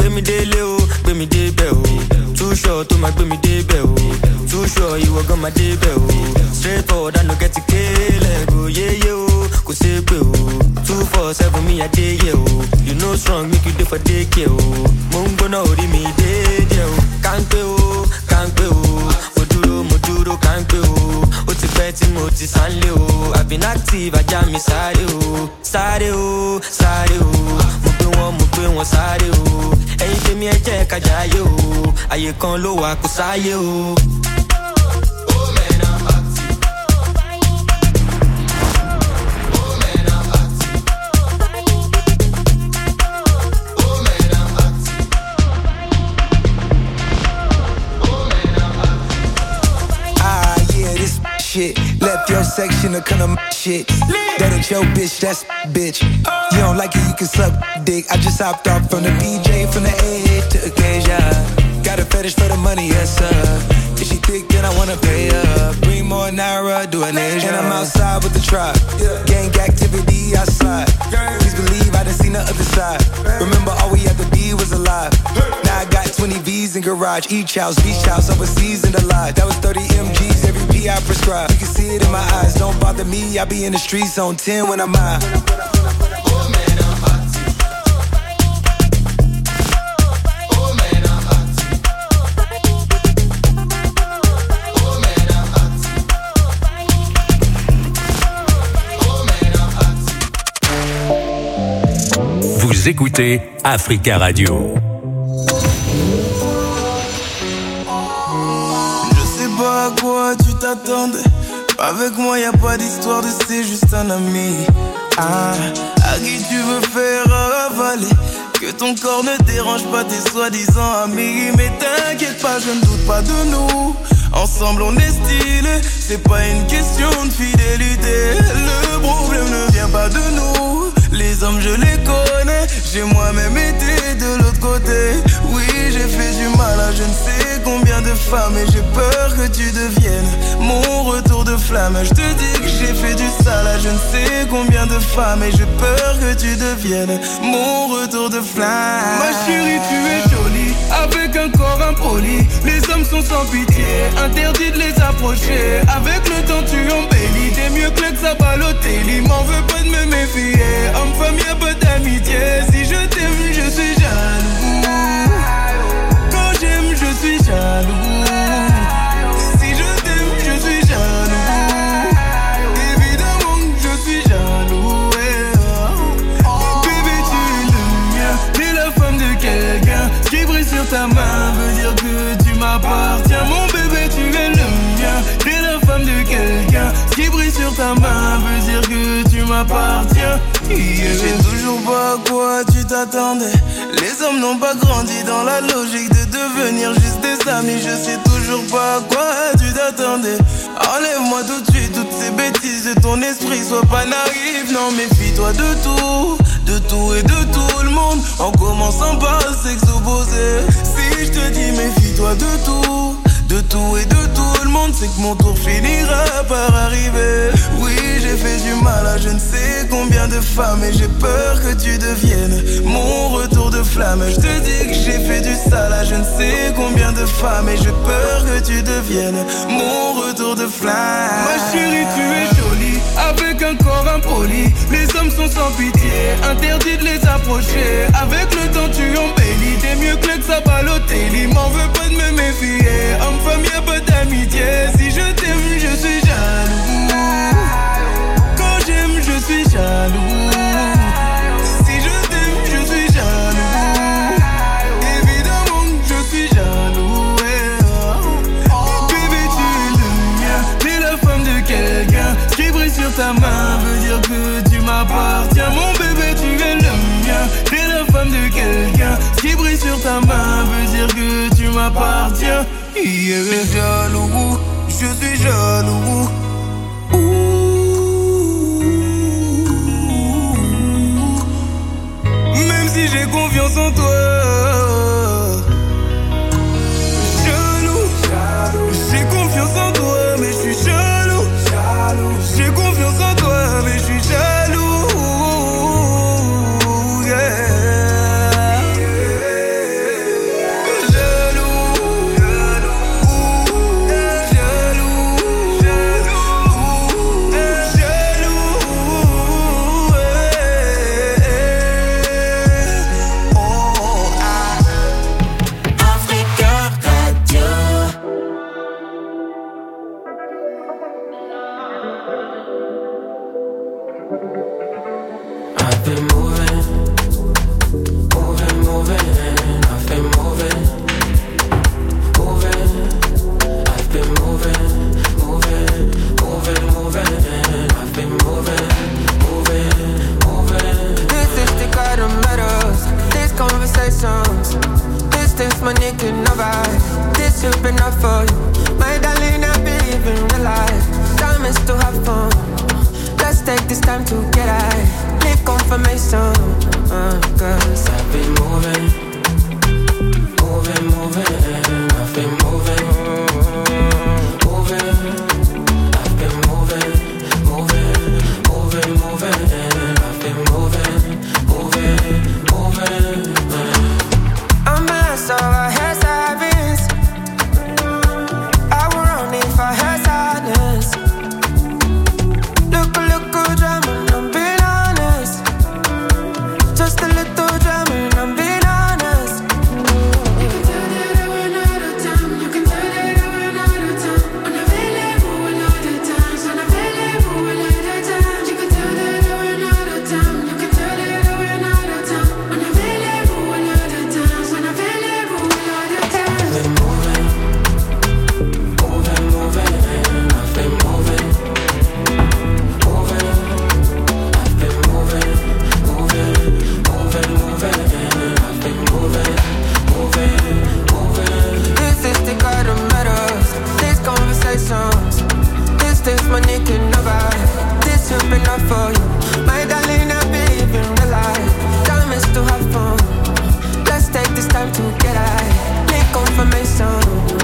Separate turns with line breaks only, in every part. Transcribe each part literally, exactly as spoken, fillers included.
me délé o, gbé mi débẹ̀ o. Too short tó máa gbé mi débẹ̀ o. Too short ìwọ gan máa débẹ̀ o. Straight forward I no get to kill go yeah yeah o, kò ṣe pé o. Two four seven me a day yeah o. You know strong make you dey for daycare o. Mo ń gbóná orí mi déédéé o. Kánpé o, kánpé o. Mo dúró mo dúró kánpé o. Ó ti pẹ́ tí mo ti sánlé o. I've been active ajá mi sáré o. Sáré o, sáré o. Mo gbé wọn mo gbé wọn sáré o. Ẹyin tèmi ẹ jẹ́ ká jayé o. Àyè kan ló wà kò sáyé o.
Shit. Left your section to kind of shit. That ain't your bitch, that's bitch. You don't like it, you can suck dick. I just hopped off from the B J, from the A to Acacia. Got a fetish for the money, yes sir. If she thick, then I wanna pay her. Bring more Naira, do an Asia. And I'm outside with the tribe. Gang activity, I slide. Please believe I done seen the other side. Remember all we had to be was alive. Now I got twenty V's in garage. Each house, beach house, overseas in the lot. That was thirty M Gs, every P I prescribe. You can see it in my eyes, don't bother me. I be in the streets on ten when I'm high.
Vous écoutez Africa Radio.
Je sais pas à quoi tu t'attendais. Avec moi y'a pas d'histoire de c'est juste un ami. Ah, à qui tu veux faire avaler. Que ton corps ne dérange pas tes soi-disant amis. Mais t'inquiète pas, je ne doute pas de nous. Ensemble on est stylé. C'est pas une question de fidélité. Le problème ne vient pas de nous. Les hommes je les connais. J'ai moi-même été de l'autre côté. Oui j'ai fait du mal à je ne sais combien de femmes. Et j'ai peur que tu deviennes mon retour de flamme. Je te dis que j'ai fait du sale à je ne sais combien de femmes. Et j'ai peur que tu deviennes mon retour de flamme. Ma chérie tu es jolie avec un corps impoli. Les hommes sont sans pitié, interdit de les approcher. Avec le temps tu embellis. T'es mieux que l'ex à Balotelli. M'en veux pas de me méfier. Homme-femme y'a pas d'amitié. Si je t'aime je suis jaloux. Quand j'aime je suis jaloux. Si je t'aime je suis jaloux. Évidemment que je suis jaloux. Bébé tu es le mien. T'es la femme de quelqu'un. Ce qui brille sur ta main veut dire que tu m'appartiens. Mon bébé tu es le mien. T'es la femme de quelqu'un. Ce qui brille sur ta main veut dire que tu m'appartiens. Yeah. Je sais toujours pas à quoi tu t'attendais. Les hommes n'ont pas grandi dans la logique de devenir juste des amis. Je sais toujours pas à quoi tu t'attendais. Enlève-moi tout de suite toutes ces bêtises de ton esprit. Sois pas naïf, non méfie-toi de tout. De tout et de tout le monde. En commençant par le sexe opposé. Si je te dis méfie-toi de tout. De tout et de tout le monde, c'est que mon tour finira par arriver. Oui, j'ai fait du mal à je ne sais combien de femmes. Et j'ai peur que tu deviennes mon retour de flamme. Je te dis que j'ai fait du sale à je ne sais combien de femmes. Et j'ai peur que tu deviennes mon retour de flamme. Ma chérie, tu es jolie avec un corps impoli. Les hommes sont sans pitié, interdit de les approcher. Avec le temps tu embellis. T'es mieux que l'ex à Balotelli. M'en veux pas de me méfier. Homme-femme y'a pas d'amitié. Si je t'aime je suis jaloux. Quand j'aime je suis jaloux. Si je t'aime je suis jaloux. Évidemment que je suis jaloux. Bébé tu es le mien. T'es la femme de quelqu'un. Ce qui brille sur ta main veut dire que tu m'appartiens. Mon bébé tu es le mien. T'es la femme de quelqu'un. Ce qui brille sur ta main veut dire que tu m'appartiens. Yeah. Je suis jaloux, je suis jaloux. Même si j'ai confiance en toi. Jaloux, j'ai confiance en toi, mais je suis jaloux. J'ai confiance en toi, mais je suis jaloux. Yeah.
money can never. This has been enough for you. My darling, I believe in real life. Time is to have fun. Let's take this time to get high. Need confirmation, uh, cause I've been moving, moving, moving. I've been moving, moving. I've been moving, moving, moving, moving. I've been moving, moving, moving. I'm a mess of a hair savings. I will run if I had sadness. Look, look, good drama, I'm being honest. Just a little drama, I'm being honest. You can tell that I run out of time. You can tell that I run out of time. Unavailable a lot of times. Unavailable a lot of times. You can tell that I run out of time. You can tell that I run out of time. Unavailable a lot of times. Unavailable a lot of times. I've been moving, moving, moving. I've been moving, moving. I've been moving, moving, moving, moving. I've been moving, moving, moving. This is the kind of matters. These conversations. This things money can never. This has been enough for you. My darling, I believe in real life. Time is to have fun. Let's take this time to get high. Need confirmation.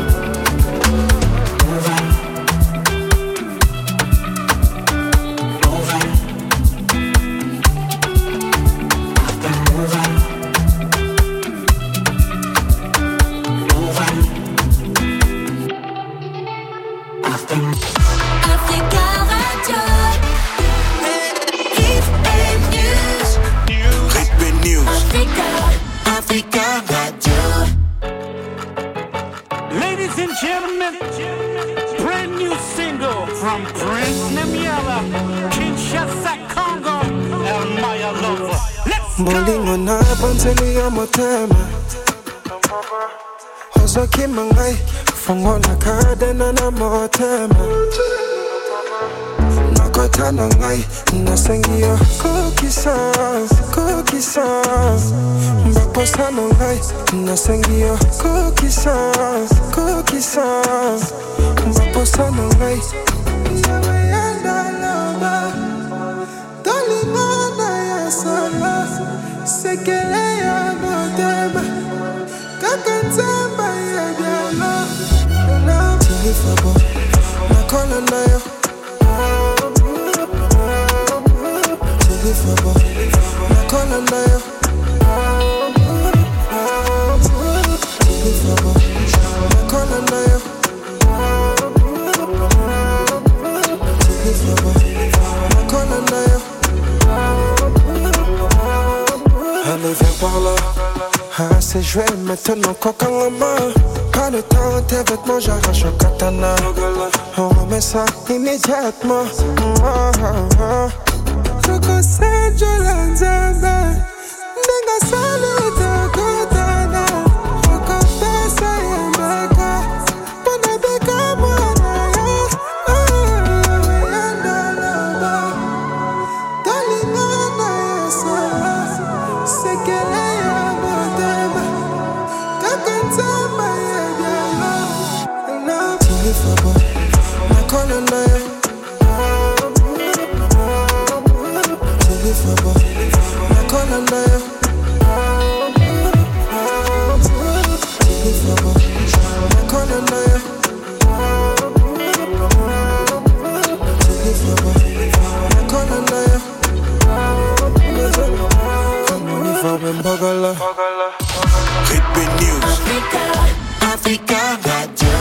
Africa Radio. Hit and news.
Ritme News.
Africa, Africa Radio.
Ladies and gentlemen, brand new single from Prince Namiela, Kinshasa, Congo, El Maya Lover. Let's go!
Bolingo na panseli ya motema Hoso kimangai Fongo na kadena na motema Nakotana ngai Nasengiyo Kukisa, kukisa Baposano ngai Nasengiyo Kukisa, kukisa Baposano ngai Yamayanda loba Tolimana ya sola Sekele ya motema Kakanzamba ya biala Tilifabo Nakola na yo Tilifabo Nakola na yo Tilifabo Nakola na yo Tilifabo Nakola na yo Allez viens par là. Ah c'est joué maintenant coca en main. Pas le temps tes vêtements j'arrache au katana. On remet ça immédiatement. Roko Sanjo Lanzamba. Nenga sali utakutana. Roko pesa yambaka. Pona beka mwana ya. Yanda laba. Dolingana ya sola. Sekele ya motema Kakanzamba ya biala Tilifabo Nakola na yo Tilifabo Nakola na yo Tilifabo Nakola na yo Tilifabo Nakola na yo
Ritme News.
Africa, Africa Radio.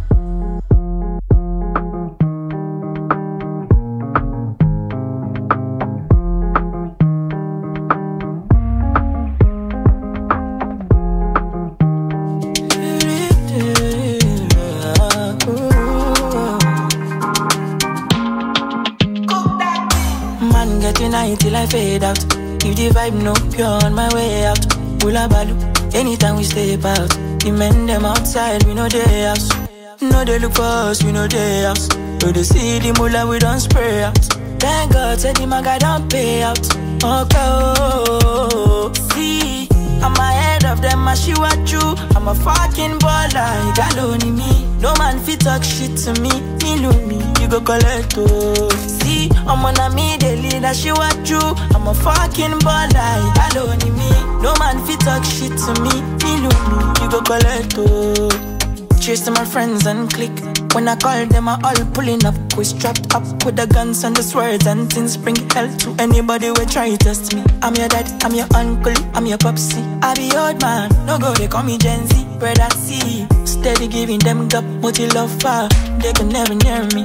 Man getting high till I fade out. If the vibe no pure on my way out. Hula balu, anytime we step out. The men them outside, we know they house. No they look for us, we know they house. So they see the mullah, we don't spray out. Thank God, said the maga don't pay out. Okay, oh, see, I'm ahead of them, I see what you. I'm a fucking baller. You got only me. No man fit talk shit to me. Me love me, you go collect oh. See, I'm on a me daily that she want you. I'm a fucking baller. You got only me. No man fit talk shit to me. Me love me, you go collect oh. Cheers to my friends and click. When I call them, I all pulling up. We strapped up with the guns and the swords and things. Bring hell to anybody who try to test me. I'm your dad, I'm your uncle, I'm your popsy. I be old man, no go, they call me Gen Z. Brother C, steady giving them gap, multi love far. They can never near me.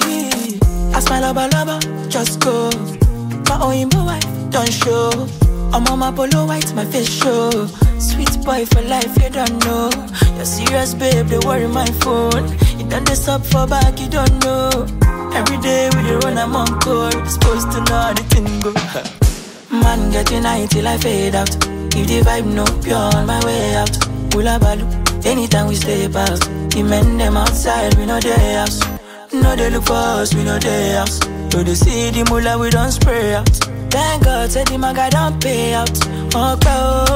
I smile lover, lover, just go. My own wife, don't show. I'm on my polo white, my face show. Sweet boy for life, you don't know. You're serious, babe, they worry my phone. You done this up for back, you don't know. Every day we dey run, I'm on court. Supposed to know how the thing go. Man, getting high till I fade out. If the vibe no pure, on my way out. Hula balu, anytime we step out. The men them outside, we know their house. No, they look for us, we know their house. So they see the moolah, we don't spray out. Thank God, said the maga don't pay out. Okay,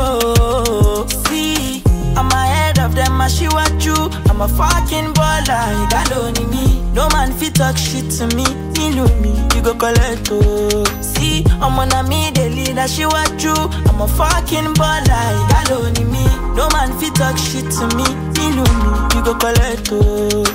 oh, see, I'm ahead of them, I she want you. I'm a fucking baller, you got only me. No man fit talk shit to me. Me love me, you go collect oh. See, I'm on a me daily that she want you. I'm a fucking baller, you got only me. No man fit talk shit to me. Me love me, you go collect oh.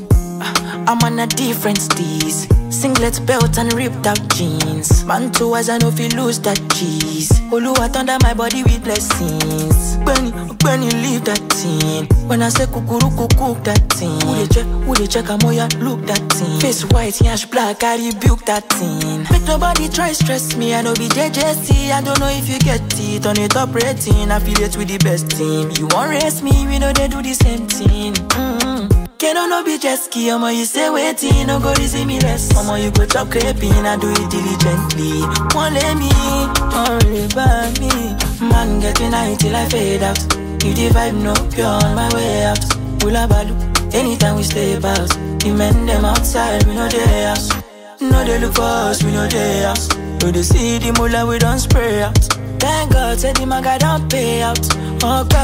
I'm on a different steez. Singlet belt and ripped out jeans. Man too as I know if you lose that cheese. Oluwa under my body with blessings. When, when you leave that thing. When I say kukuru cook that thing. Who they check, who they check, I'm ya look that thing. Face white, yash black, I rebuke that thing. Make nobody try stress me, I know be J J C. I don't know if you get it, on it top rating. Affiliate with the best team. You won't race me, we know they do the same thing. Mm-hmm. Can I no be jet ski, omo you say waiting, no go easy me rest. Omo you go chop crepin, I do it diligently. Won't let me, don't worry about me. Man getting high till I fade out. If the vibe no pure, on my way out. Hula balu, anytime we step out. The men them outside, we know their house. No they look for us, we know their house. So they see the moolah, we don't spray out. Thank God, said the maga don't pay out. Okay,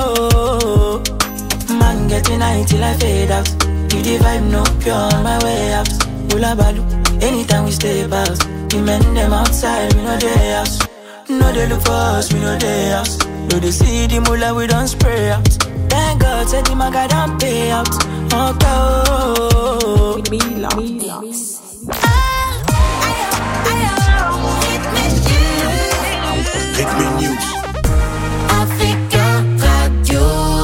oh. Man getting high till I fade out. If the vibe no pure, on my way out. Hula balu, anytime we step out. The men them outside, we know their house. No they look for us, we know their house. So they see the moolah, we don't spray out. Thank God, said the maga don't pay out. Okay, oh.
Mila, Mila.
Rythme News.
Africa Radio.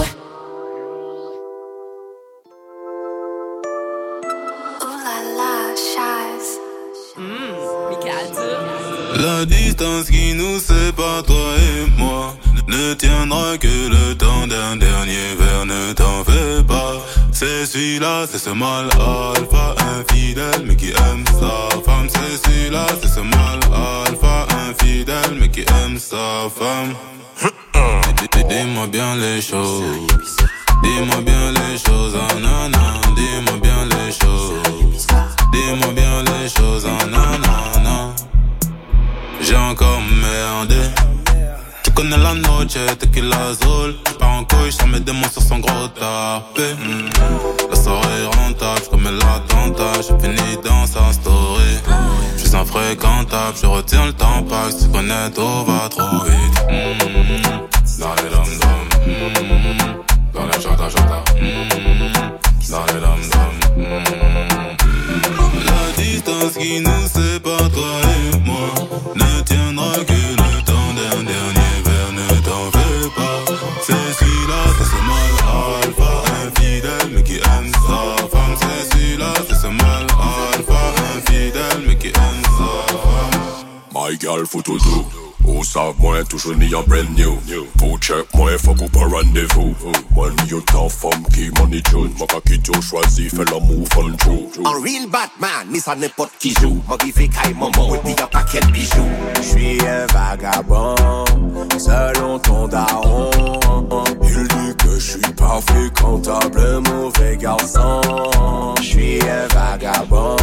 La distance qui nous sépare, toi et moi, ne tiendra que le temps d'un dernier verre, ne t'en fais pas. C'est celui-là, c'est ce mal alpha, infidèle mais qui aime sa femme. C'est celui-là, c'est ce mal alpha, infidèle mais qui aime sa femme. Dis-moi bien les choses, dis-moi bien les choses, ah nanana. Dis-moi bien les choses, dis-moi bien les choses, ah nanana. J'ai encore merdé. Tu connais la noche, tequila azul. J'pars en couille, j'sens mes démons sur son gros tapé. mm. La soirée est rentable, j'commets l'attentat. J'ai fini dans sa story. J'suis infréquentable, je retiens le temps pas. Si tu connais tout va trop vite. mm. Dans les dom dom, mm. Dans les chata chata, mm. Dans les dom dom, mm. La distance qui nous sépare, toi et moi, ne tiendra que le temps d'un dernier verre, ne t'en fais pas. C'est celui-là, c'est ce mal alpha, infidèle mais qui aime sa femme. C'est celui-là, c'est ce mal alpha, infidèle mais qui aime sa femme.
My girl, faut tout doux. Ou savent moi, toujours ni en brand new. Faut check moi, faut qu'on pas rendez-vous. Money you ta femme qui money June. Ma qui tu choisis, fais l'amour on true.
Un real Batman, mais ça n'importe qui joue. Ma qui fait caille maman, et puis y'a pas quel bijou.
J'suis un vagabond, selon ton daron.
Il dit que j'suis pas fréquentable, mauvais garçon.
J'suis un vagabond,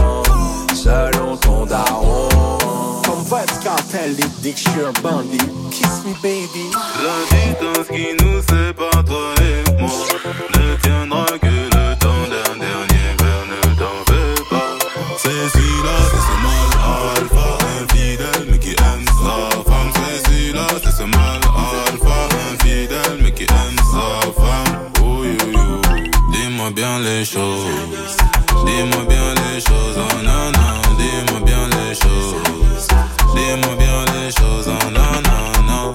selon ton daron.
Comme Vibes Cartel, il dit que j'suis un bandit. Kiss me
baby.
La distance qui nous sépare, toi et moi, ne tiendra que le temps d'un dernier verre, ne t'en fais pas. C'est celui-là, c'est ce mal alpha, infidèle, mais qui aime sa femme. C'est celui-là, c'est ce mal alpha, infidèle, mais qui aime sa femme. Oh yo yo, dis-moi bien les choses, dis-moi bien les choses, oh non non, dis-moi bien les choses, dis-moi bien les choses, oh non non non.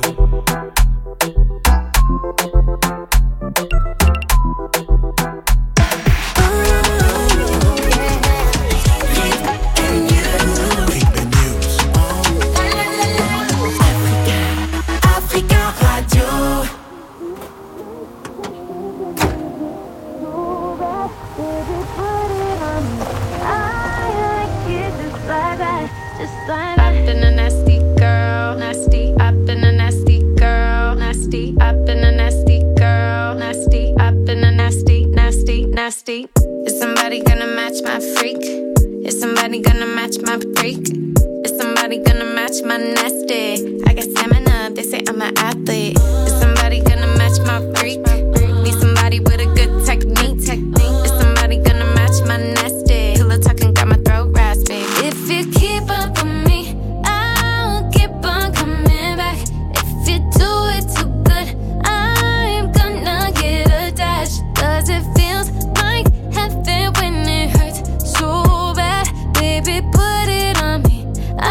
I've been a nasty girl, nasty. I've been a nasty girl, nasty. I've been a nasty girl, nasty. I've been a nasty, nasty, nasty. Is somebody gonna match my freak? Is somebody gonna match my freak? Is somebody gonna match my nasty? I got stamina, they say I'm an athlete. Is somebody gonna match my freak? Need somebody with a good technique. Technique. Is somebody gonna match my nasty? Pillow talking got my throat raspy. If you keep up with me, I'll keep on coming back. If you do it too good, I'm gonna get attached. Cause it feels like heaven when it hurts so bad. Baby, put it on me.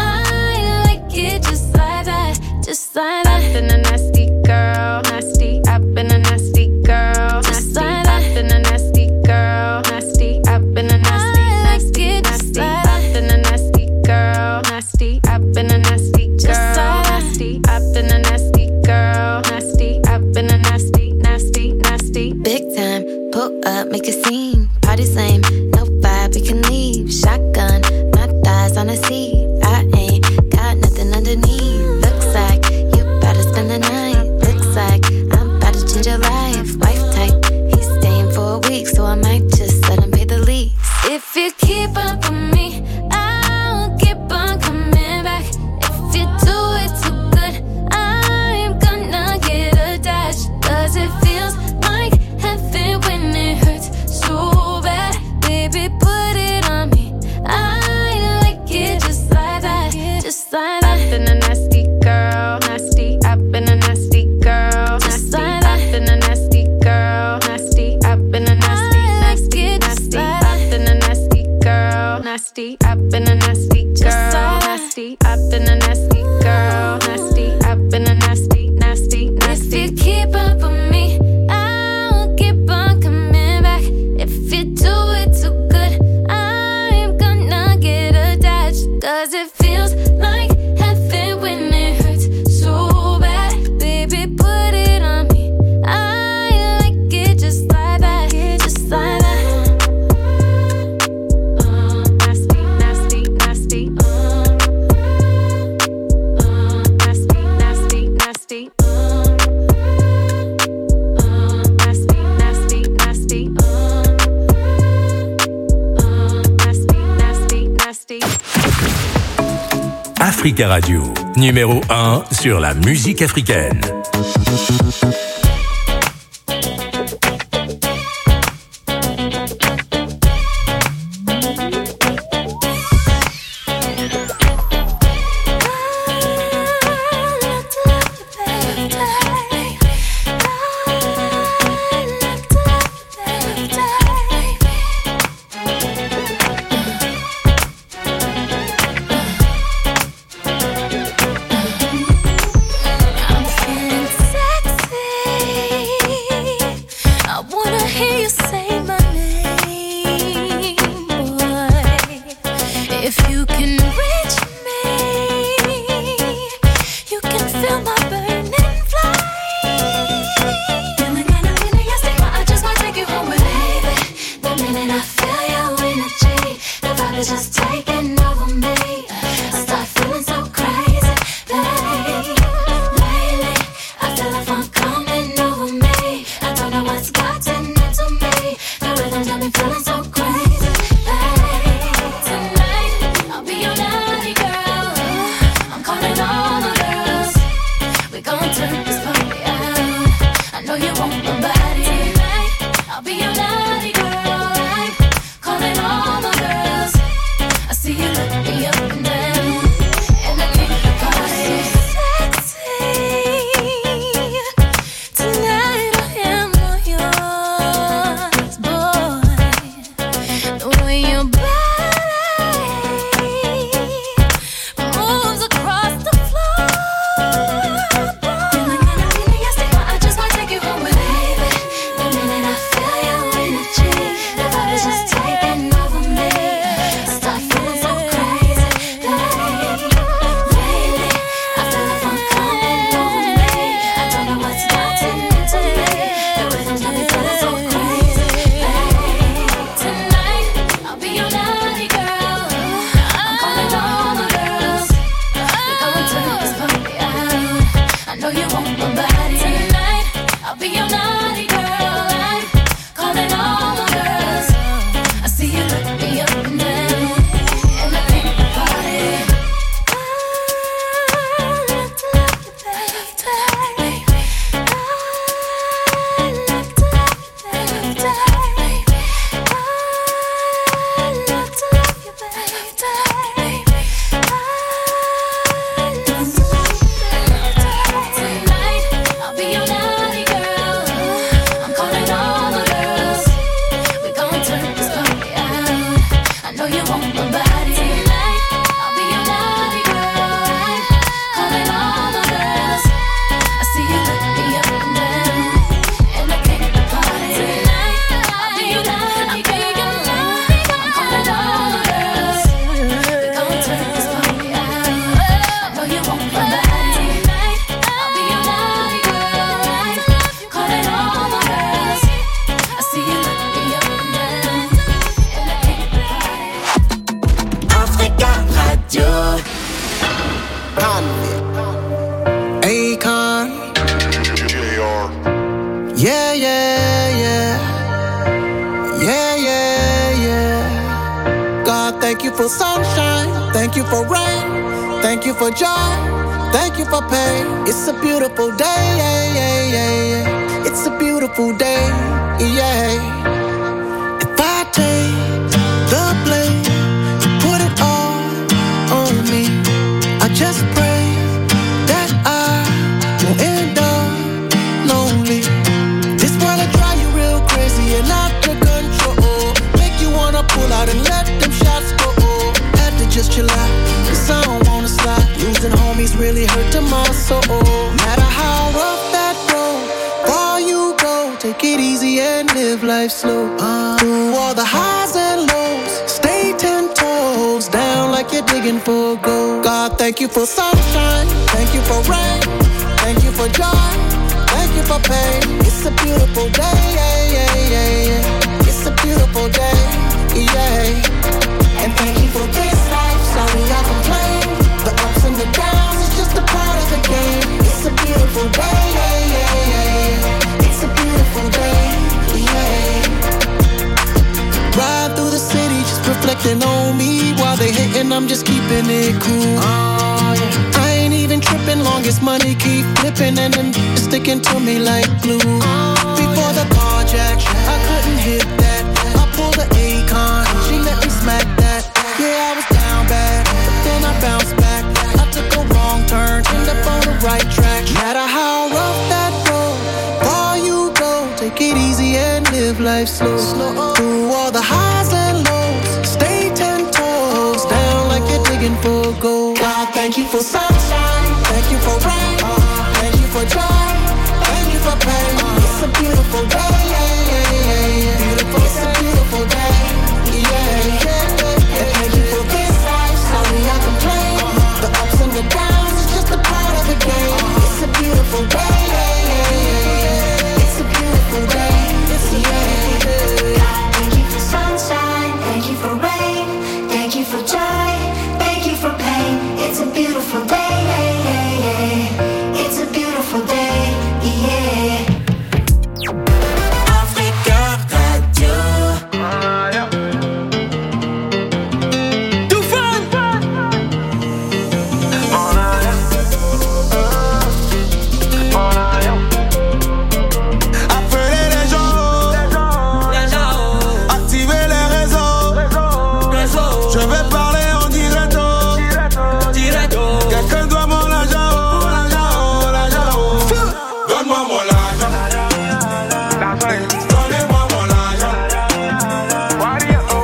I like it just like that, just like that. I've been a nasty girl, nasty. I've been a nasty girl, nasty. I've been a nasty girl, nasty. I've been a nasty, nasty, nasty. I've been a nasty girl, nasty. I've been a nasty girl, nasty. I've been a nasty girl, nasty. I've been a nasty, nasty, nasty.
Big time, pull up, make a scene. Party's lame, no vibe, we can leave. Shotgun, my thighs on a seat. I ain't got nothing underneath. Looks like you better spend the night. Looks like I'm about to change your life. Wife type, he's staying for a week, so I might just let him pay the lease.
If you keep up with me, I'll keep on coming back. If you do it too good, I'm gonna get attached. Cause it feels like heaven when it hurts so bad. Baby, put it on me. I like it just like that, just like that. I've been a nasty girl, nasty. I've been a nasty girl, nasty. I've been a nasty girl, nasty. I've been a nasty, nasty, nasty. I've been a nasty girl, nasty. I've been a nasty girl, nasty. I've been a nasty girl, nasty. I've been a nasty, nasty, nasty. If you keep up with me, I'll keep on coming back. If you do it too good, I'm gonna get attached. Cause it feels like heaven when it hurts so bad. Baby, put it on me. I like it just like that, just like that. Uh, nasty, nasty, nasty. Uh, uh, nasty, nasty, nasty. Uh, uh, nasty, nasty, nasty. Uh, uh, nasty, nasty, nasty.
Africa Radio, numéro un sur la musique africaine.
I'm feeling sexy.
be your naughty girl. I'm calling all my girls. I see you look me up and down, and I think about it. I like to love you, baby. I like to love you, baby. I like to love you, baby. Tonight, I'll be your naughty girl. I'm calling all my girls. We gon' turn this party out. I know you want my body. Tonight, I'll be your naughty girl. I'm calling all my girls. I see you look me up and down, and I came to party. Tonight, I'll be your naughty girl. I'm calling all my girls. We gon' turn this party out. I know you want my body. Tonight, I'll be your naughty girl. I'm calling all my girls. I see you look me up and down, and I came to party.
Africa Radio.
Akon. Yeah, yeah, yeah. Yeah, yeah, yeah. God, thank you for sunshine. Thank you for rain. Thank you for joy. Thank you for pain. It's a beautiful day. Yeah, yeah, yeah, yeah. It's a beautiful day. Yeah. If I take the blame, you put it all on me. I just pray that I won't end up lonely. This world will drive you real crazy and out of control. Make you wanna pull out and let them shots go. Had to just chill out, cause I don't wanna slide. Losing homies really hurting my soul. Matter how rough that road, far you go, take it easy and live life slow. Uh, through all the highs and lows, stay ten toes down like you're digging for gold. God, thank you for sunshine, thank you for rain, thank you for joy, thank you for pain. It's a beautiful day, yeah, yeah, yeah, yeah. It's a beautiful day, yeah. And thank you for this life, sorry I complain. The ups and the downs, it's just a part of the game. It's a beautiful day, yeah, yeah, yeah. It's a beautiful day, yeah. Ride through the city, just reflecting on me. While they hating, I'm just keeping it cool. Oh, yeah. I ain't even tripping, long as money keep flipping and then sticking to me like glue. Oh, before yeah. The carjack, I couldn't hit that. I pulled the Akon, she let me smack that. Yeah, I was down bad, but then I bounced back. I took a wrong turn, ended up on the right track. No matter how rough that road, far you go, take it easy and live life slow. slow. Through all the highs and lows, stay ten toes down like you're digging for gold. God, thank you for sunshine, thank you for rain, thank you for joy, thank you for pain. It's a beautiful day, yeah, yeah, yeah, yeah. Beautiful, it's a beautiful day, yeah, yeah. And thank you for this life, sorry I complain. The ups and the downs, it's just a part of the game. It's a beautiful day, yeah, yeah, yeah. It's a beautiful day, it's a yeah.
Thank you for sunshine, thank you for rain, thank you for joy, thank you for pain. It's a beautiful day, yeah, yeah, yeah. It's a beautiful day, yeah.
Africa Radio.
Appelez les gens, activez les réseaux. Je vais parler en directo. Quelqu'un doit mon argent, oh, l'argent, oh, l'argent, oh. Donne-moi mon argent. Donnez-moi mon argent. Ah,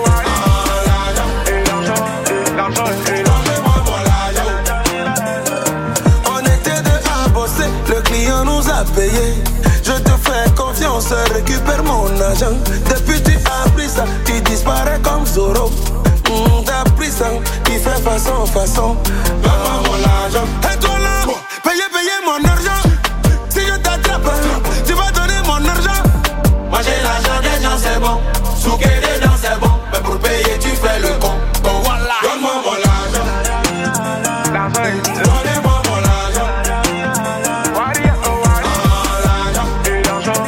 l'argent. Donnez-moi mon argent. On était deux à bosser, le client nous a payé. Je te fais confiance, récupère mon argent. Depuis tu as pris ça, tu disparais comme Zorro. Mmh, t'as pris ça, tu fais façon, façon. Donne-moi mon argent. Et toi là, payez, payez mon argent. Si je t'attrape, tu vas donner mon argent. Moi j'ai l'argent des gens, c'est bon. Souquet dedans, c'est bon. Mais pour payer, tu fais le con. Bon voilà. Donne-moi mon argent. Donnez-moi mon argent. Ah, l'argent.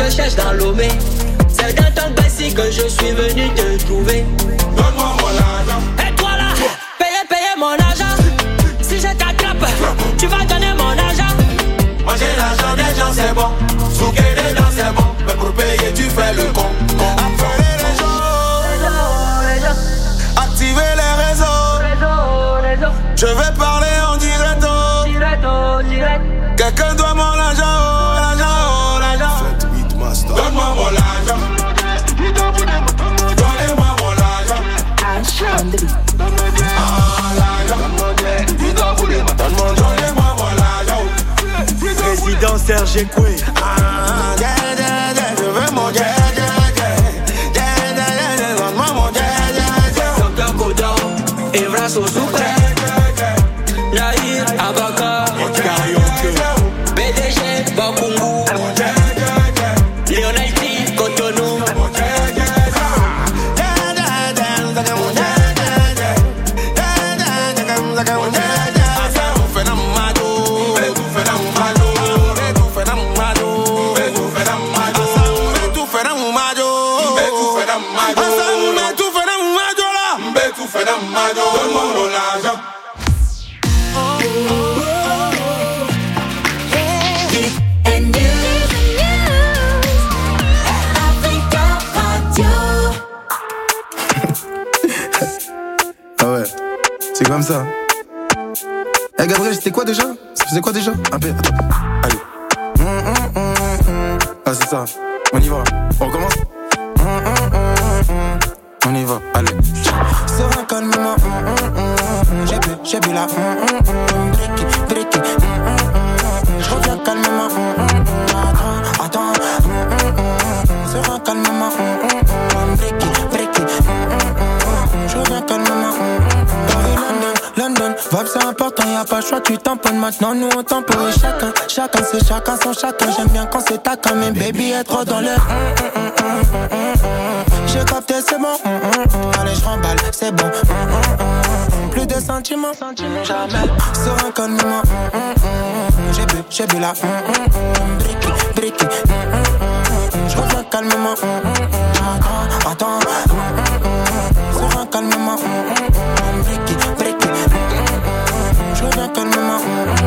recherche dans l'Omé. C'est dans ton Bessie que je suis venu te trouver.
Donne-moi mon argent.
Et toi là, payez, payez mon argent. Si je t'attrape, tu vas donner mon argent.
Manger l'argent des gens c'est bon, souquer des gens c'est bon, mais pour payer tu fais le con. Appeler les gens, activer les réseaux. Je vais parler en direct. Quelqu'un doit mon argent, oh, l'argent, oh, l'argent. Donne-moi mon argent. Donnez-moi mon argent. Donnez-moi mon argent.
Président Serge Ekwe.
Je veux mon jet, donne-moi mon jet.
Docteur Kodo, Evra Sosuke, Nahir Abaka, B D G Bakungu, Lionel T Cotonou.
C'est comme ça. Eh hey Gabriel, c'était quoi déjà? Ça faisait quoi déjà? Un peu, attends. Allez. Mmh, mmh, mmh, mmh. Ah c'est ça. On y va. On recommence. Mmh, mmh, mmh, mmh. On y va. Allez. Serein calmement. Mmh, mmh, mmh. J'ai bu, j'ai bu la. Mmh, mmh, mmh. Bricky, bricky. Mmh, mmh, mmh. Je reviens calmement. Mmh, mmh, mmh. Attends, attends. Mmh, mmh, mmh. Serein calmement. Mmh, mmh, mmh. Bricky, bricky. Mmh, mmh, mmh. Je reviens calmement. London, vibe c'est important, y'a pas le choix, tu tamponnes maintenant, nous on tamponne. Chacun, chacun c'est chacun son chacun. J'aime bien quand c'est taquin, mais baby est trop dans le. J'ai capté, c'est bon. Allez, je remballe, c'est bon. Plus de sentiments, jamais. Serein calmement. J'ai bu, j'ai bu la. Bricky, bricky. Je reviens calmement. Attends, attends. Serein calmement. Bricky, bricky. Je reviens calmement.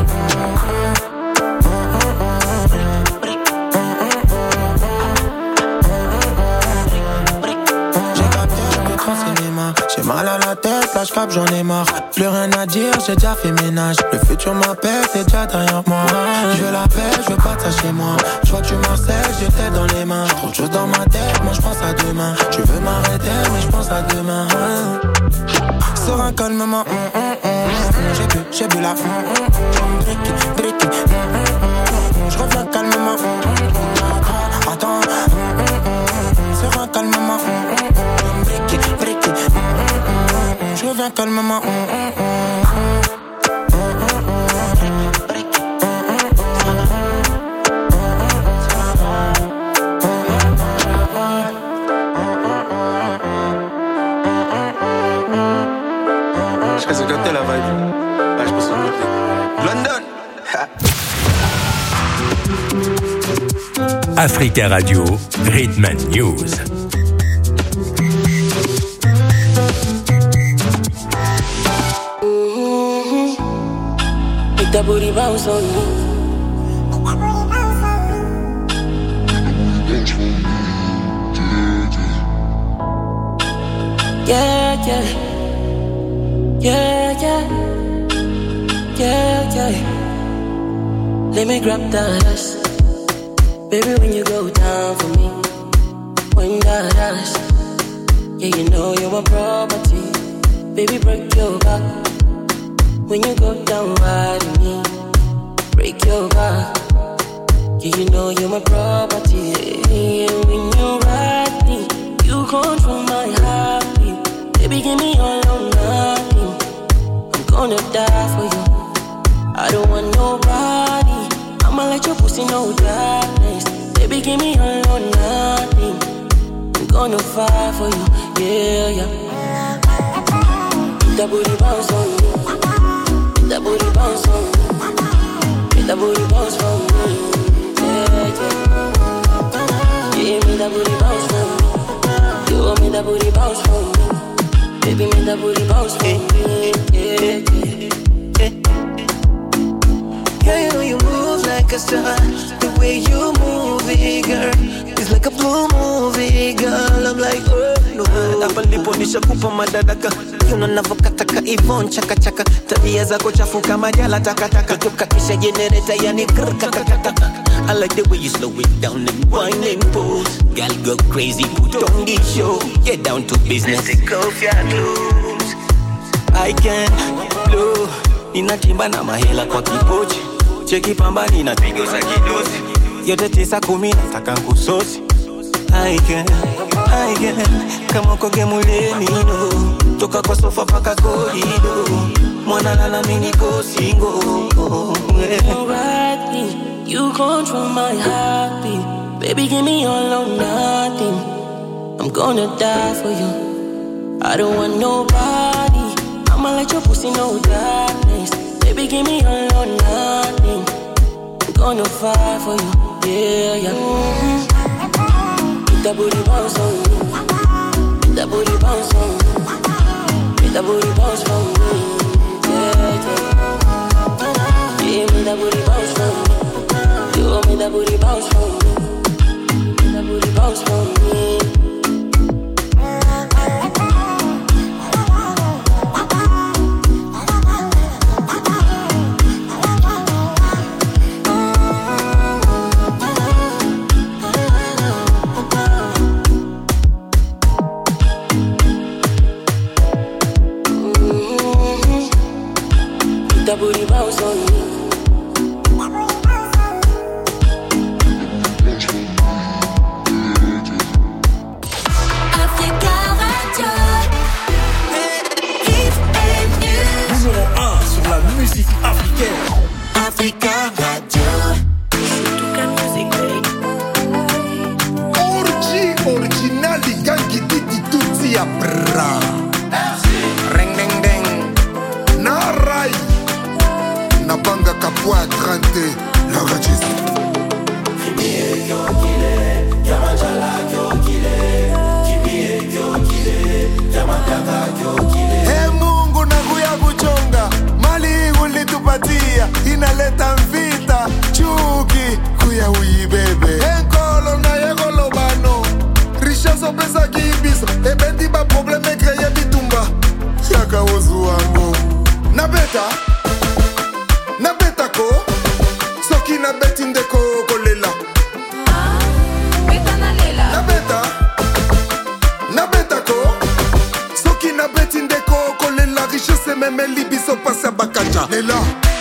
J'ai capté, je peux transférer ma. J'ai mal à la tête, là je capte, j'en ai marre. Plus rien à dire, j'ai déjà fait ménage. Le futur m'appelle, c'est déjà derrière moi. Je veux la paix, je veux pas de ça chez moi. Je vois que tu m'harcèles, j'ai tête dans les mains. Trop de choses dans ma tête, moi je pense à demain. Je veux m'arrêter, mais je pense à demain. Serein calmement. J'ai bu, j'ai bu la. Bricky, bricky. Je reviens calmement. Attends. Serein calmement. Bricky, bricky. Je reviens calmement. Je pense que c'est la vibe. Ah, je pense que c'est London.
Africa Radio, Rhythm and News.
Mm-hmm. Make that booty bounce on me. Yeah, yeah. Yeah, yeah. Yeah, yeah. Let me grab that ass. Baby, when you go down for me, when that ass, yeah, you know you're my property. Baby, break your back. When you go down right on me, break your back. Yeah, you know you're my property. And when you ride me, you control my heartbeat. Baby, give me all or nothing. I'm gonna die for you. I don't want nobody. I'ma let your pussy know darkness. Baby, give me all or nothing. I'm gonna fight for you, yeah, yeah. That booty bounce on me. That booty bounce on me. That booty bounce on me, yeah, yeah. Yeah, make that booty bounce for me. You want me that booty bounce for me. Baby, make that booty bounce for me. Yeah, yeah, yeah.
Girl, you know you move like a star. The way you move it, girl, it's like a blue movie, girl. I'm like, oh no. Hapa ndipo nishakupa madadaka. Kiuno navokataka Ivon chaka chaka. Tabia zako chafu kama jala takataka. Tukakisha generator yani krrkakakaka. I like the way you slow it down and wine and pose. Girl, go crazy, put on the show. Get down to business. Take off your clothes. I can blow. Ninatimba na mahela kwa kipochi. Cheki pamba ninapigo za kidosi. Yote tisa kumi nataka nkusosi. I can, I can. Kama koge muleni no. Toka kwa sofa paka korido. Mwana lala mini ko single.
Alright, you control my heartbeat. Baby, give me all or nothing. I'm gonna die for you. I don't want nobody. I'ma let your pussy know darkness. Baby, give me all or nothing. I'm gonna fight for you. Yeah, yeah. Mm-hmm. Make that booty bounce on me. Make that booty bounce on me. Make that booty bounce on me. Yeah, yeah. Yeah, make that booty bounce on me. You want me that booty bounce on me. Make that booty bounce on me. That booty bounce on me.
Africa Radio. Hit and news.
Numéro un sur la musique africaine.
Africa Radio.
Orgi originali gangi titi tutti a bra. Ring ding ding. Narai. Nabanga kapwa trente. La ragis.
Kimie kyokile. Yamajala kyokile. Kimie kyokile. Yamataka kyokile.
Hey Mungu nakuya kuchonga. Mali ulitupatia. Inaleta mvita. Chuki kuya uibebe. Enkolo na yegolo bano. Richesse pesa kibiso. Ebeti ba probleme kreye bitumba. Yaka ozu wango. Na beta. Na beta ko. Soki na beti ndeko kolela.
Beta na lela.
Na beta. Na beta ko. Soki na beti ndeko kolela. Richesse meme libiso pasa bakacha. Lela.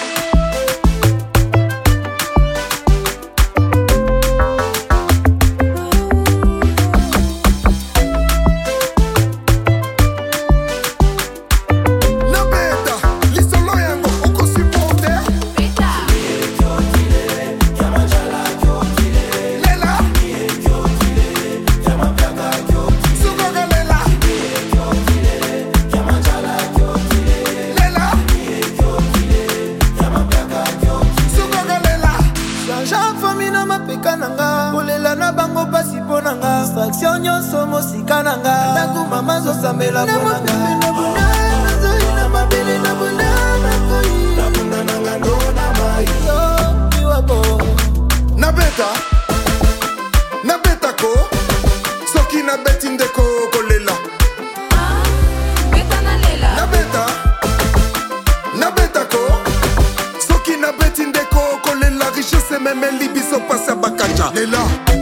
Distraction nyonso mosika nanga. Taku mama zo sambela bonanga. Na bunda na zoi na mabele na bunda na koi. Na bunda nanga no na mai. Yo miwabo.
Na beta. Na beta ko. Soki na beti ndeko kolela.
Beta na lela.
Na beta. Na beta ko. Soki na beti ndeko kolela. Richesse meme libiso pasa bakacha. Lela.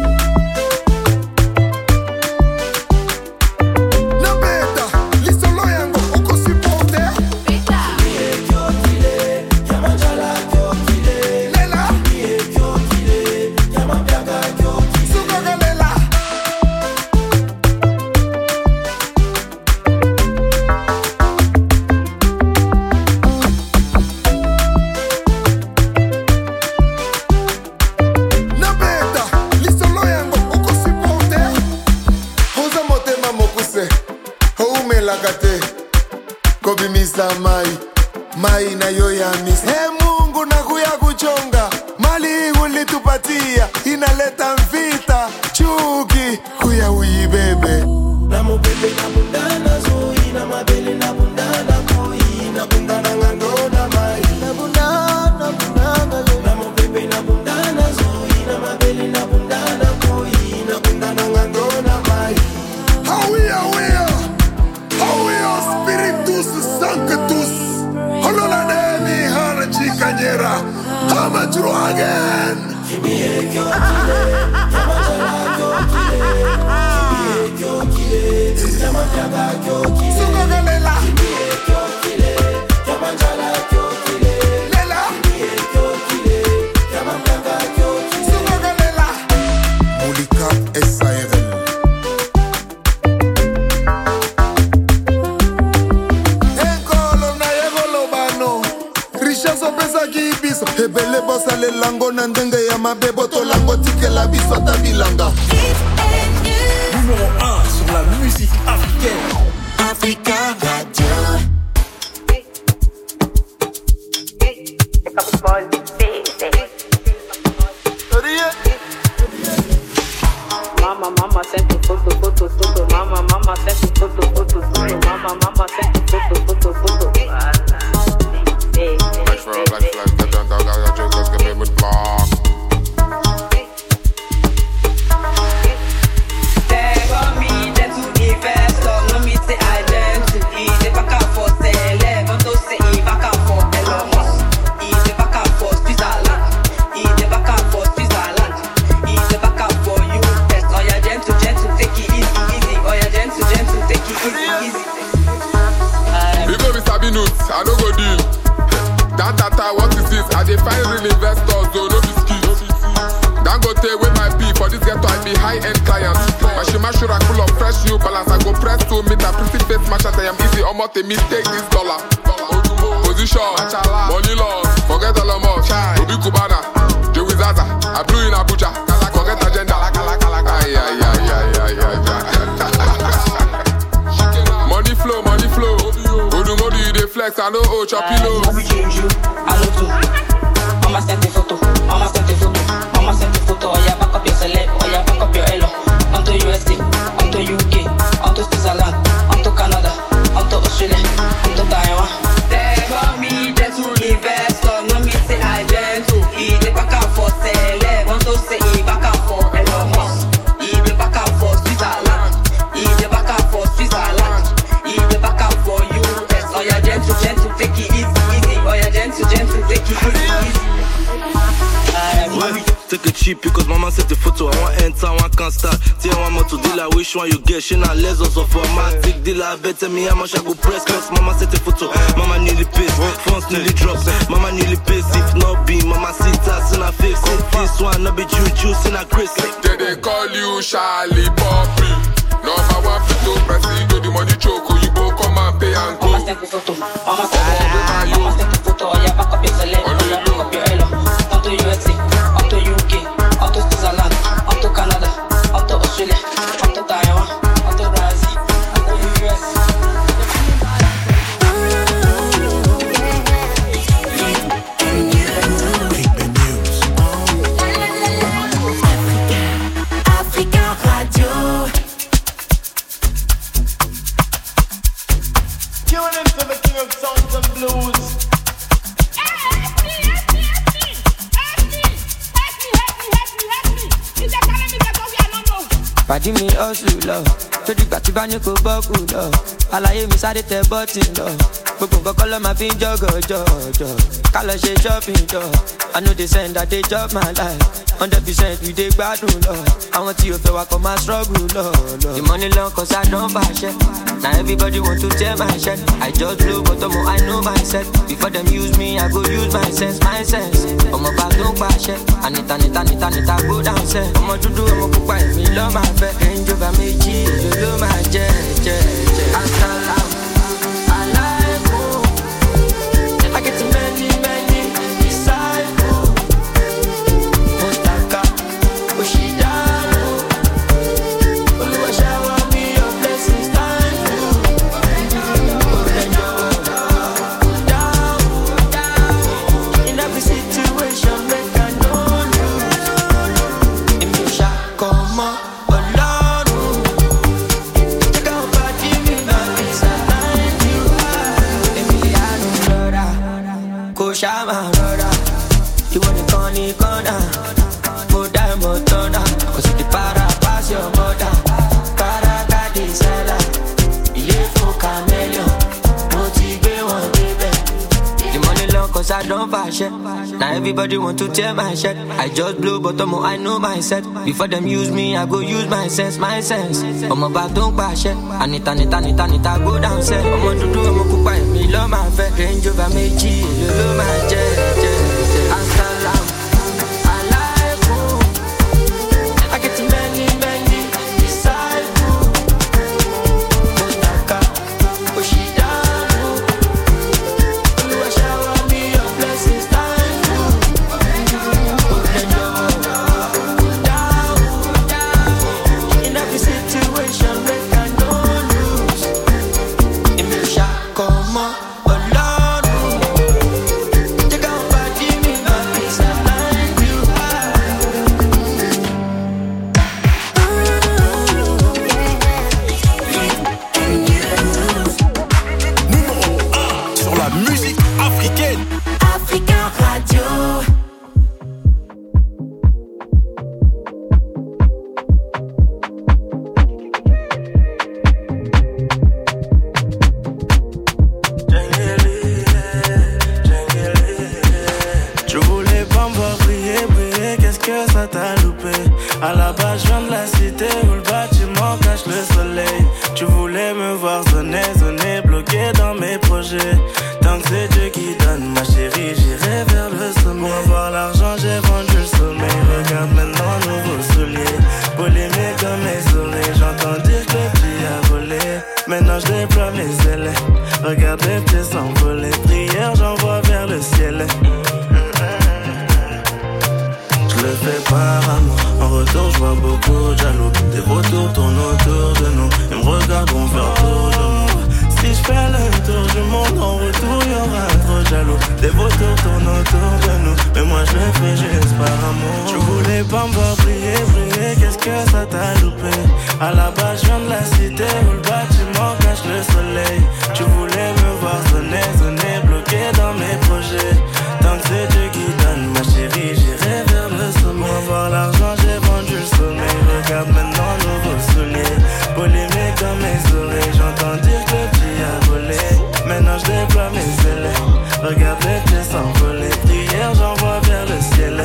Mai, mai na yo ya misi. Hey Mungu nakuya kuchonga. Mali ulitupatia inaleta mvita. Chuki
mo pepe na bundana zoi na mabele na bundana koi na bundana ngandona mai na bundana bundana na mo pepe na bundana zoi na mabele na bundana koi na bundana ngandona mai.
Hawia hawia hawia spiritus sanctus holola demi hana chikanyera hama juro again.
Kimie kyo kile yamajala kyo kile kimie kyo kile yamajala kyo kile
sugogalela
kimie kyo kile yamajala kyo kile
lela
kimie kyo kile yamajala kyo kile
sugogalela Moulika S A R L. Enkolo na yegolo bano Richesse pesa ki biso ebele bosa le lango na ndenge ya mabebo to lango tike la biso ta bilanga.
Numéro un sur la musique africaine.
Africa Radio.
Mama, mama, sent a photo, photo, photo. Mama, mama, sent a photo, photo, photo. Mama, mama, sent a photo, photo, photo.
Black flag, black flag, that done dog, I just got to with block.
Take on me, then to investor. No me say identity. They back and forth, say eleven. Don't say he back and forth, Elon Musk. He's the back and forth, Switzerland. He's the back and forth, Switzerland. He's the back and forth, you test. Oh yeah, gentle, gentle, take it easy, easy. Oh yeah, gentle, gentle, take it easy, easy.
People be sabi notes, I no go deal. That data, what is this? I dey find real investors, though no be skills. Dangote with my P for this ghetto, I be high-end clients. My shima shura full of fresh new balance. I go press to meet a pretty face match at I am easy. Almost a mistake this dollar. Position, money loss, forget all of us. Obi Kubana, Joey Zaza, I blew in Abuja. Forget agenda. Ay, ay, ay, ay, ay, ay, ay. Money flow, money flow. Odu Modu, you dey flex, I know oh chapilo.
Mama sent a photo, mama sent a photo, mama sent a photo. Oh yeah, back up your celeb, oh yeah, back up your elo. Onto U S A, onto U K, onto Switzerland, onto Canada, onto Australia, onto Taiwan. They call me gentle investor, no me say I gentle. He dey back and forth celeb, want to say he back and forth Elon Musk. He dey back and forth Switzerland, he dey back and forth Switzerland, he dey back and forth U S. Oh yeah, gentle, gentle, take it easy, easy. Oh yeah, gentle, gentle, take it easy, easy.
Ouais, take it cheap because mama set the photo. I want enter, I want can't start. Say I want more to deal, I wish one you get. She not less also for my big deal. I bet tell me how much I go press. Cause mama set the photo. Mama nearly pays, phones nearly drops. Mama nearly pays. If not be, mama sit us in her face. This one not be juju, in her grace.
They, they call you Charlie Poppy. Number one fit to press it, do the money choke. You go come and pay and go.
Mama set the photo, mama set the photo. Mama set the photo, oh yeah, back up your celeb, oh yeah, back up your elo. Onto U S A, onto U K, onto Switzerland, onto Canada, onto Australia, onto Taiwan, onto Brazil, onto U S.
Africa Radio.
Tune into the king of sounds and blues.
Pàdí mi hustle lọ, tójú gbà tí bá ní kò bọ́ọ̀kù lọ. Àlàyé mi sáré tẹ bọ́tì lọ. Gbogbo nǹkan kọ́ ló máa fi ń jọ́gọ̀ jọ̀jọ̀. Ká lọ ṣe shopping jọ. I know they send that they chop my life. Hundred percent we dey gbádùn lọ. Àwọn tí o fẹ́ wa kọ́ máa struggle lọ. The money long cause I don bàṣẹ. Now everybody want to tear my shirt. I just blow but ọmọ I know myself. Before them use me, I go use my sense, my sense. Ọmọ bá tó ń pàṣẹ. Anita, Anita, Anita, Anita, go down sẹ́. Ọmọ dúdú ọmọ pupa èmi lọ́ máa fẹ́. Range Rover méjì èlò ló máa jẹ́ jẹ́ jẹ́. Asala, aláìkú. I get many, many disciples. Motaka, Oshidano. Olúwa shower me your blessings, thank you. Down, down. In every situation, make I know you. In me shall come on, Olorun. shine my brother. You want the corny corner, more time, more thunder. Cause if the para pass your mother, para got seller. Il est faux caméléon, motivé one baby. The money long cause I don't fashion. Now everybody want to tear my shirt. I just blow but I'm I know my set. Before them use me, I go use my sense, my sense. I'm about don't passion. Anita, Anita, Anita, Anita, go downstairs. I'm on to do, I'm on to buy me, love my fat. Range over me, G, love my jet, jet, jet. Assalam, alaikum. I get many, many disciples. Kotaka, Oshidanu. You shower me your blessings, thank you. In every situation, make I don't lose. It me shot come on, alone. Take out body, me my peace of mind, you
Sur la musique africaine.
Africa Radio.
Tu voulais pas me voir briller, briller, qu'est-ce que ça t'a loupé? À la base, je viens de la cité où le bâtiment cache le soleil. Tu voulais me voir sonner, sonner, bloqué dans mes projets. Tant que c'est Dieu qui donne, ma chérie, j'irai vers le sommet. Pour avoir l'argent, j'ai vendu le sommeil. Regarde maintenant, nouveau soulier. Polémique comme mes oreilles, j'entends dire que le prix a volé. Maintenant, je déploie mes ailes. Regarde les pieds s'envoler. Prière, j'envoie vers le ciel. Je le fais par amour. En retour, je vois beaucoup de jaloux. Des vautours tournent autour de nous. Ils me regarderont faire tour de nous. Si je fais le tour du monde, en retour, y'aura trop de jaloux. Des vautours tournent autour de nous. Mais moi, je le fais juste par amour. Tu voulais pas me voir briller, briller. Qu'est-ce que ça t'a loupé? À la base, je viens de la cité où le bâtiment cache le soleil. Tu voulais me voir sonner, sonner, bloqué dans mes projets. Tant que c'est Dieu qui donne, ma chérie, j'irai vers le sommet. Pour avoir l'argent, j'ai vendu le sommeil. Regarde maintenant, nouveau soulier. Polémique dans mes oreilles, j'entends dire que le prix a volé. Maintenant, je déploie mes ailes. Regarde les pieds s'envoler. Prière, j'envoie vers le ciel.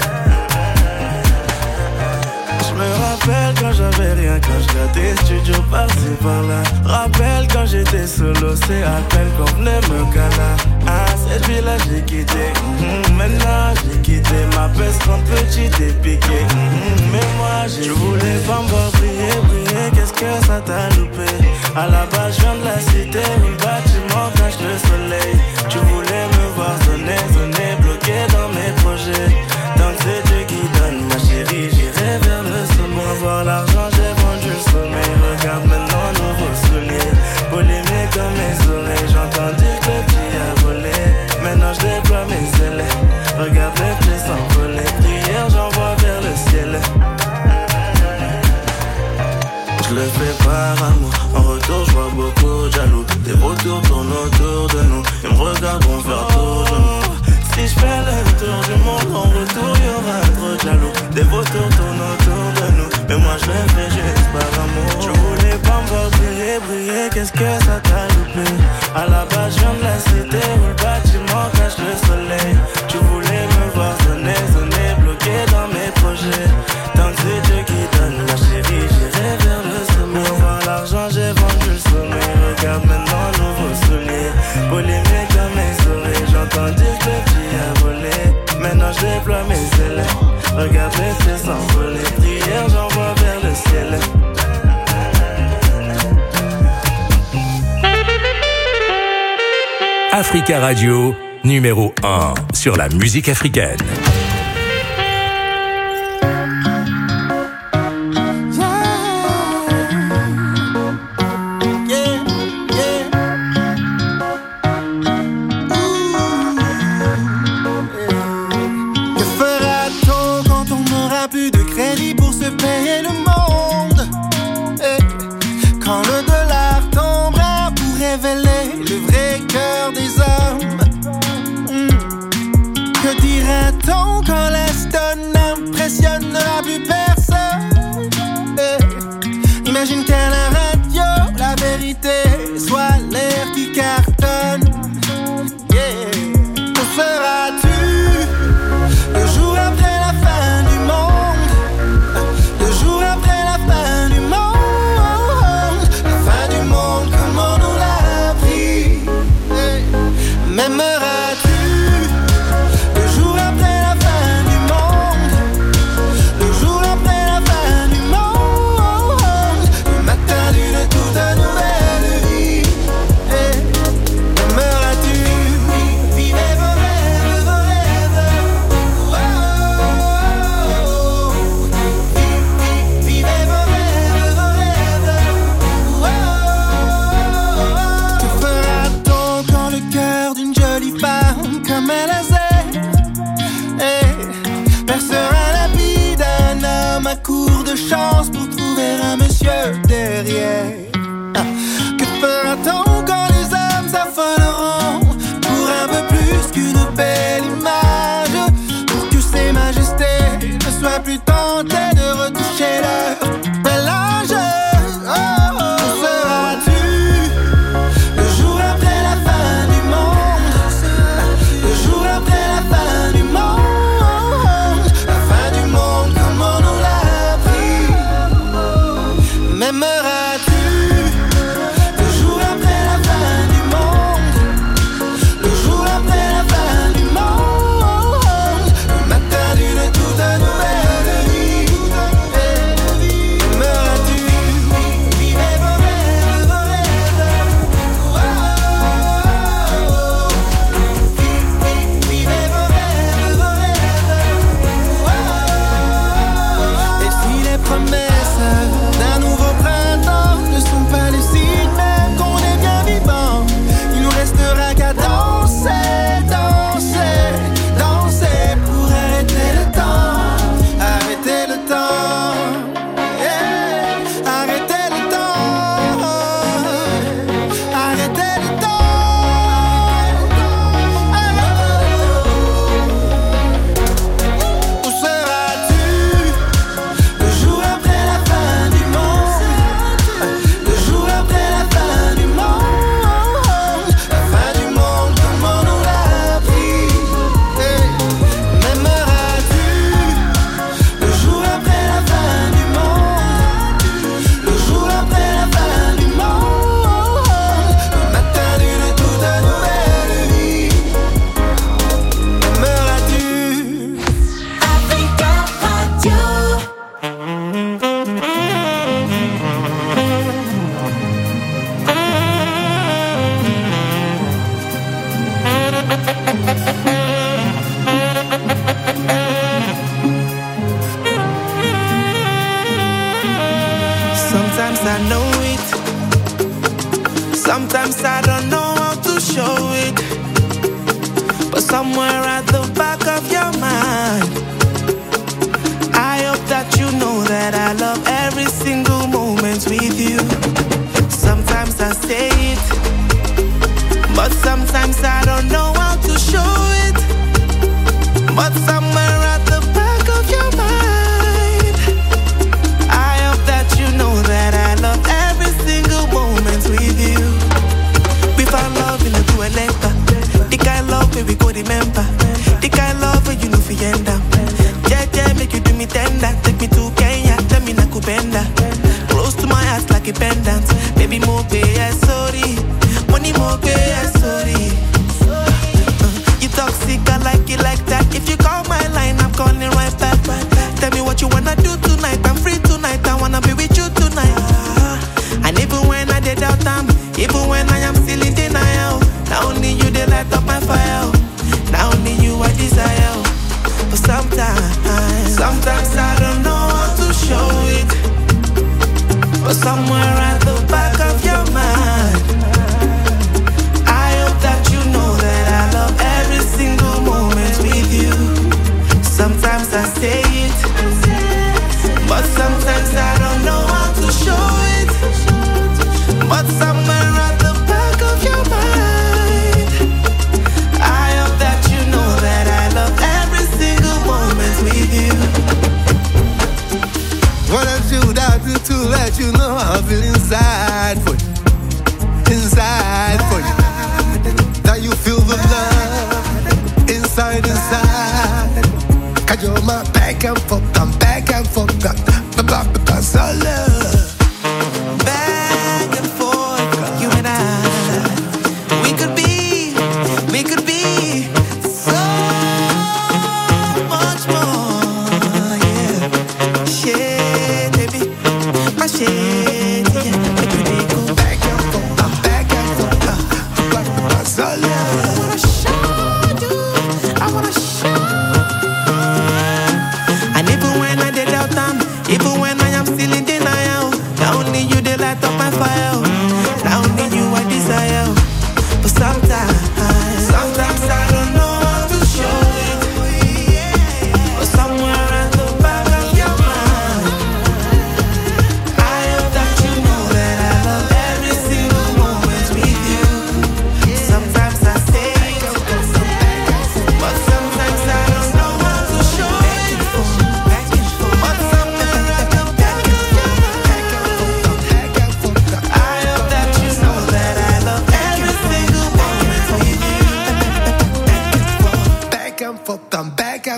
Je me rappelle quand j'avais rien, quand je grattais studio par-ci par-là. Rappelle quand j'étais solo, c'est à peine qu'on venait me cala. Ah, cette vie-là j'ai quitté, mm-hmm. Maintenant j'ai quitté ma peste quand petit et piqué, mm-hmm. Mais moi j'ai Je voulais pas me voir briller, briller, qu'est-ce que ça t'a loupé? À la base je viens de la cité où le bâtiment cache le soleil. Tu voulais me voir sonner, sonner, bloqué dans mes projets. Tant que c'est Dieu qui donne, ma chérie, j'irai vers le sommet. Pour avoir l'argent, j'ai vendu le sommeil. Regarde maintenant, nouveau soulier. Polémique dans mes oreilles, j'entends dire que le prix a volé. Maintenant, je déploie mes ailes. Regarde les pieds s'envoler. Prière, j'envoie vers le ciel. Je le fais par amour. En retour, je vois beaucoup de jaloux. Des vautours tournent autour de nous. Ils me regarderont faire tour de nous. Si je fais le tour du monde, en retour y'aura trop de jaloux. Des vautours tournent autour de nous. Mais moi je le fais juste par amour. Tu voulais pas me voir briller, briller, qu'est-ce que ça t'a loupé? À la base je viens de la cité où le bâtiment cache le soleil. Tu voulais me voir sonner, sonner, bloqué dans mes projets. Tant que c'est Dieu qui donne, ma chérie, j'irai vers le sommet. Pour voir l'argent, j'ai vendu le sommeil. Regarde maintenant, nouveau soulier. Polémique dans mes oreilles, j'entends dire que le prix a volé. Maintenant je déploie mes ailes. Regarde les pieds s'envoler. Prière, j'envoie vers le ciel.
Africa Radio, numéro un sur la musique africaine.
Le vrai cœur des hommes. Mmh.
chance pour trouver un monsieur derrière. Que fera-t-on quand les âmes s'affoleront pour un peu plus qu'une belle image, pour que ces majestés ne soient plus tentées de retoucher leur bel âge. Oh, oh, où seras-tu le jour après la fin du monde, le jour après la fin du monde, la fin du monde comme on nous l'a appris? M'aimeras-tu Sometimes I don't know how to show it, but somewhere at the back of your mind, I hope that you know that I love every single moment with you. Sometimes I say it, but sometimes I don't know how to show it, but somewhere at the back of your mind, I hope that you know that I love every single moment with you. We found love in the dualeta, the kind love where we go remember, the kind love where you know fi end up. Yeah, yeah, make you do me tender, take me to Kenya, tell me na kubenda, close to my heart like a pendant. Baby, more pay, yeah, sorry, money more pay, yeah, sorry. Uh, you toxic, I like it like that. If you call my line, I'm calling right back. Tell me what you wanna do tonight, I'm free tonight, I wanna be with you tonight. And even when I did out time, even when I am still in denial, not only you they light up my fire, not only you I desire. But sometimes, sometimes I don't know how to show it, but somewhere at the back of your mind, I hope that you know that I love every single moment with you. Sometimes I say it, but sometimes I don't know how to show it, but somewhere at the back of your mind, I hope that you know that I love every single moment with you. What I do that to let you know I feel inside for you, inside for you. That you feel the love inside, inside. Cause you're my back and forth, I'm back and forth, because I love. Back and forth, you and I, we could be, we could be so much more, yeah. Shit, baby, my shit, yeah. Make me go back and forth, I'm back and forth, uh, because I love. I wanna show you, I wanna show. And even when I did out time, even when I am still in denial, not only you they light up my fire, not only you I desire. But sometimes, sometimes I don't know how to show it, but somewhere at the back of your mind,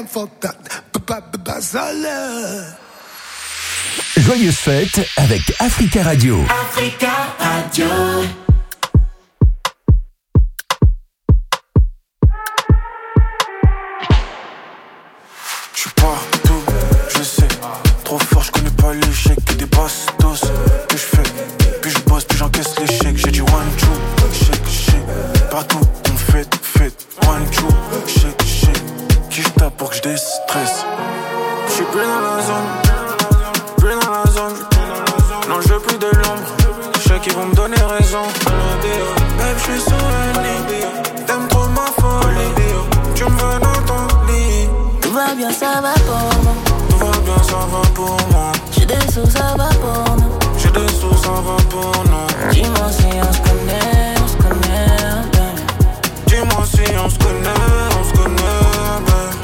fuck that.
Joyeuse fête avec Africa Radio.
Africa Radio.
Je suis partout, je sais. Trop fort, je connais pas l'échec. Que des bastos que je fais. Puis je bosse, puis j'encaisse l'échec. J'ai du one, two, shake, shake. Partout, on fait, fait. One, two, shake, shake. Qui je tape pour que je déstresse. J'suis plus dans la zone, plus dans la zone. Non, je veux plus de l'ombre. Je sais qu'ils vont me donner raison. Babe, j'suis sur un lit. T'aimes trop ma folie. Tu me veux dans ton lit.
Tout va bien, ça va pour moi.
Tout va bien, ça va pour moi.
J'ai des sous, ça va pour nous.
J'ai des sous, ça va pour nous.
Dis-moi si on se connaît, on se connaît bien.
Dis-moi si on se connaît, on se connaît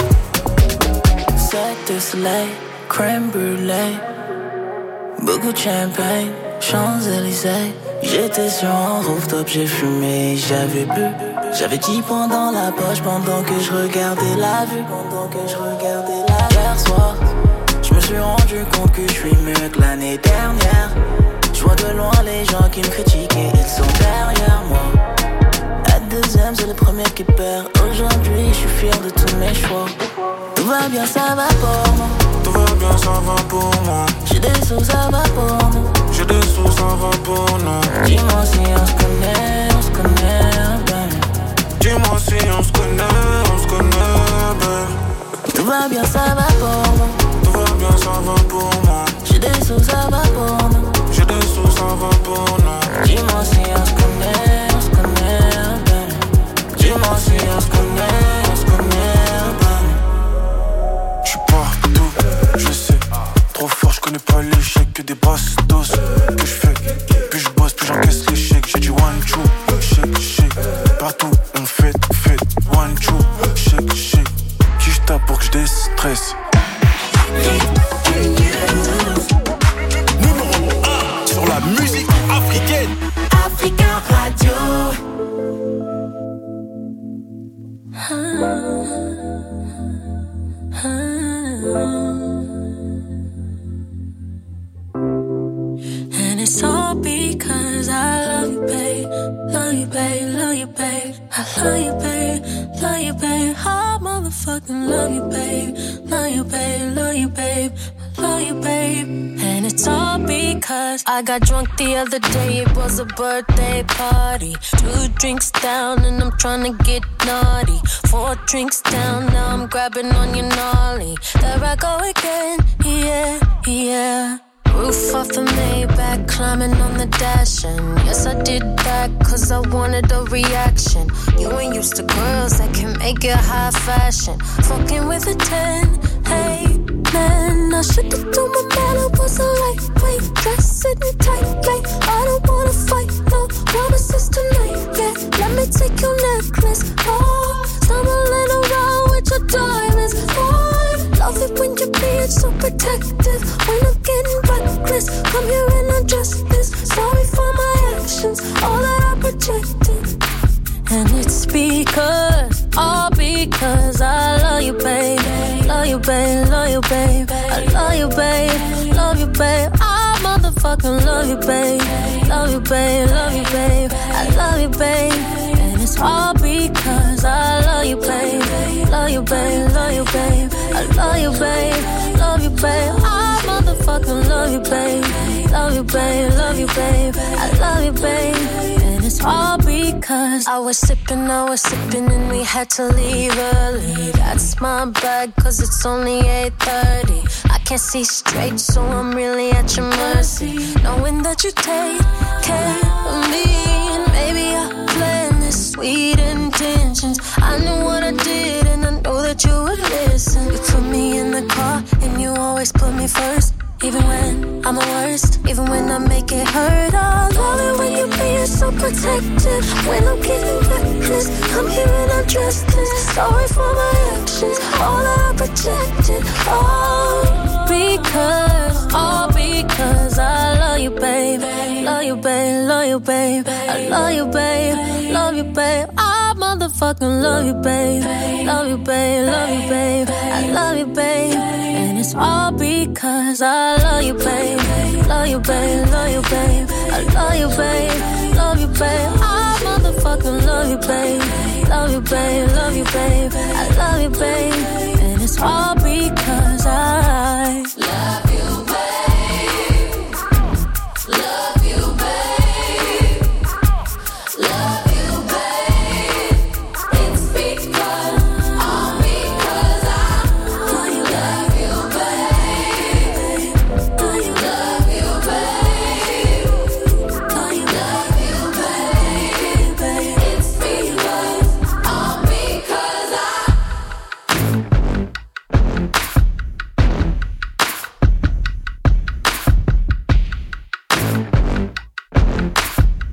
bien.
Cirque du Soleil, crème brûlée. Beaucoup de champagne, Champs-Élysées. J'étais sur un rooftop, j'ai fumé, j'avais bu. J'avais dix points dans la poche pendant que je regardais la vue. Pendant que je regardais la vue. Hier soir, je me suis rendu compte que je suis mieux que l'année dernière. Je vois de loin les gens qui me critiquent et ils sont derrière moi. La deuxième, c'est le premier qui perd. Aujourd'hui, je suis fier de tous mes choix. Tout va bien, ça va pour moi.
Tout va bien, ça va pour moi.
J'ai des sous, ça va pour nous.
J'ai des sous, ça va pour nous.
Dis-moi si on se connaît, on se connaît bien.
Dis-moi si on se connaît, on se connaît bien.
Tout va bien, ça va pour moi.
Tout va bien, ça va pour moi.
J'ai des sous, ça va pour nous.
J'ai des sous, ça va pour nous.
Dis-moi si on se connaît, on se connaît bien. Dis-moi si on se connaît, on se connaît bien.
J'suis partout, je sais. Trop fort, j'connais pas l'échec. Que des bastos que j'fais. Puis j'bosse, puis j'encaisse l'échec. J'ai du one, two, shake, shake. Partout, on fait, fait. One, two, shake, shake. Qui j'tape pour que j'déstresse.
Numéro un sur la musique africaine.
Africa Radio.
And it's all because I love you, babe. Love you, babe. Love you, babe. I love you, babe. Love you, babe. I motherfucking love you, babe. Love you, babe. Love you, babe. Love you, babe. And it's all because I got drunk the other day. It was a birthday party. Two drinks down and I'm trying to get naughty. Four drinks down, now I'm grabbing on your nolly. There I go again, yeah, yeah. Roof off the Maybach, climbing on the dash. And yes, I did that cause I wanted a reaction. You ain't used to girls that can make it high fashion. Fucking with a ten, hey, man. I should've told my man I was a lightweight. Dress sitting tight, like I don't wanna fight, no promises tonight, yeah. Let me take your necklace, oh. Stumbling around with your diamonds, oh. Love it when you're being so protective. When I'm getting reckless, come here and undress this. Sorry for my actions, all that I projected. And it's because, all because I love you, babe. Love you, babe, love you, babe. I love you, babe, love you, babe. I motherfucking love you, babe. Love you, babe, love you, babe. I love you, babe. And it's all because I love you, babe. Love you, babe, love you, babe. I love you, babe, love you, babe. I motherfucking love you, babe. Love you, babe, love you, babe. I love you, babe. And it's all because I was sipping, I was sipping, and we had to leave early. That's my bad, cause it's only eight thirty. I can't see straight, so I'm really at your mercy. Knowing that you take care of me, and maybe I planned this sweet intentions. I knew what I did, and I know that you would listen. You put me in the car, and you always put me first. Even when I'm the worst, even when I make it hurt. I love it when you're being so protective. When I'm getting reckless, I'm here and I'm dressed this. Sorry for my actions, all that I projected. All because, all because I love you, babe. Love you, babe, love you, babe. I love you, babe, love you, babe. I
I motherfucking love you, babe. Love you, babe, love you, babe. I love you, babe. And it's all because I love you, babe. Love you, babe, love you, babe. I love you, babe, love you, babe. I motherfucking love you, babe. Love you, babe, love you, babe. I love you, babe. And it's all because I love you.